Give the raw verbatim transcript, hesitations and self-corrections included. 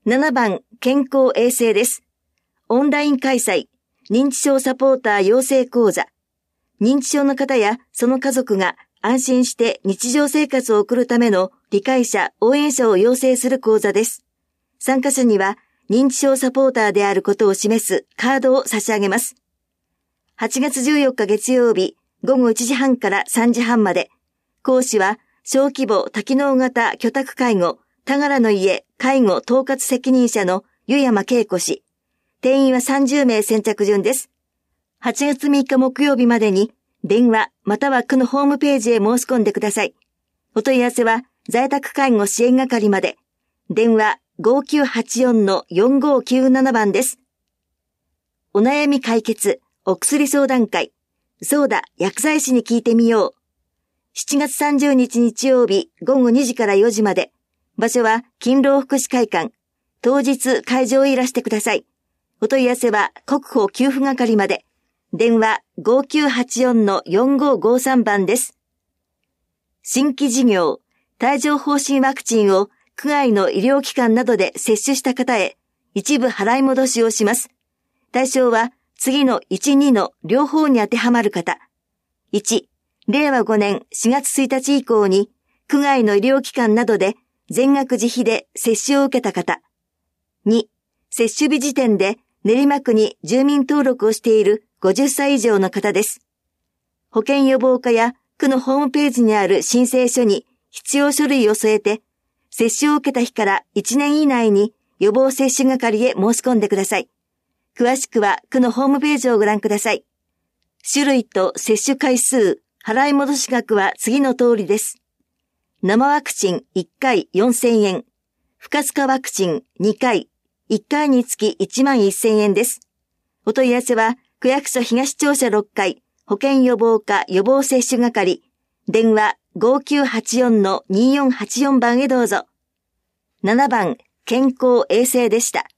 ななばん、健康衛生です。オンライン開催、認知症サポーター養成講座。認知症の方やその家族が安心して日常生活を送るための理解者、応援者を養成する講座です。参加者には認知症サポーターであることを示すカードを差し上げます。はちがつじゅうよっか月曜日、ごごいちじはんからさんじはんまで。講師は小規模多機能型居宅介護、田柄の家介護統括責任者の湯山恵子氏。定員はさんじゅうめい先着順です。はちがつみっか木曜日までに電話または区のホームページへ申し込んでください。お問い合わせは在宅介護支援係まで。電話 ごきゅうはちよんのよんごきゅうなな 番です。お悩み解決、お薬相談会。そうだ、薬剤師に聞いてみよう。しちがつさんじゅうにち日曜日ごごにじからよじまで。場所は勤労福祉会館。当日会場へいらしてください。お問い合わせは国保給付係まで。電話 ごきゅうはちよんのよんごごさん 番です。新規事業、帯状疱疹ワクチンを区外の医療機関などで接種した方へ一部払い戻しをします。対象は次のいち、にの両方に当てはまる方。いち、れいわごねんしがつついたち以降に区外の医療機関などで全額自費で接種を受けた方。に、接種日時点で練馬区に住民登録をしているごじゅっさい以上の方です。保健予防課や区のホームページにある申請書に必要書類を添えて、接種を受けた日からいちねん以内に予防接種係へ申し込んでください。詳しくは区のホームページをご覧ください。種類と接種回数、払い戻し額は次の通りです。生ワクチンいっかいよんせんえん。不活化ワクチンにかい、いっかいにつきいちまんせんえんです。お問い合わせは区役所東庁舎ろっかい保健予防課予防接種係。電話 ごきゅうはちよんのによんはちよん 番へどうぞ。ななばん健康衛生でした。